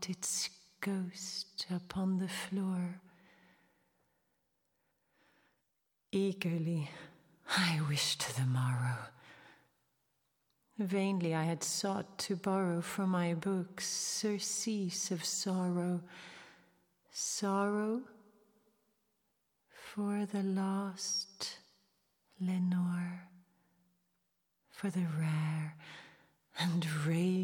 caught its ghost upon the floor. Eagerly I wished the morrow. Vainly I had sought to borrow from my books surcease of sorrow, sorrow for the lost Lenore, for the rare and rare